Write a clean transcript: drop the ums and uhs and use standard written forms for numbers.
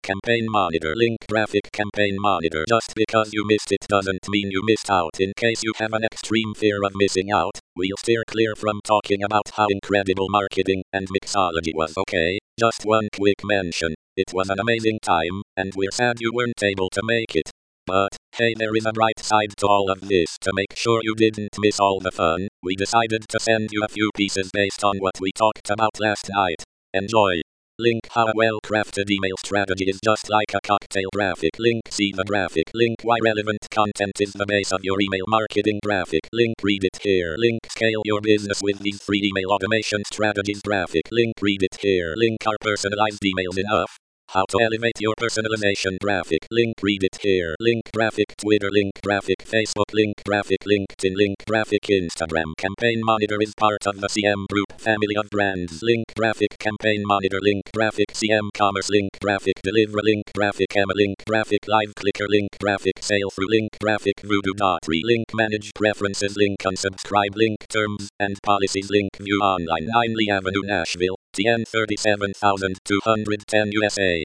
Campaign Monitor link graphic Campaign Monitor. Just because you missed it doesn't mean you missed out. In case you have an extreme fear of missing out, we'll steer clear from talking about how incredible marketing and mixology was. Okay, just one quick mention. It was an amazing time, and we're sad you weren't able to make it. But, hey, there is a bright side to all of this. To make sure you didn't miss all the fun, we decided to send you a few pieces based on what we talked about last night. Enjoy! Link how a well-crafted email strategy is just like a cocktail graphic. Link see the graphic. Link why relevant content is the base of your email marketing graphic. Link read it here. Link scale your business with these 3 email automation strategies graphic. Link read it here. Link are personalized emails enough? How to elevate your personalization graphic. Link read it here. Link graphic Twitter. Link graphic Facebook. Link graphic LinkedIn. Link graphic Instagram. Campaign Monitor is part of the CM Group family of brands. Link graphic Campaign Monitor. Link graphic CM Commerce. Link graphic Deliver. Link graphic Emma. Link graphic Live Clicker. Link graphic Sale Through. Link graphic Voodoo.re. Link Manage Preferences. Link Unsubscribe. Link Terms and Policies. Link View Online. 9 Lee Avenue, Nashville. TN 37210 USA.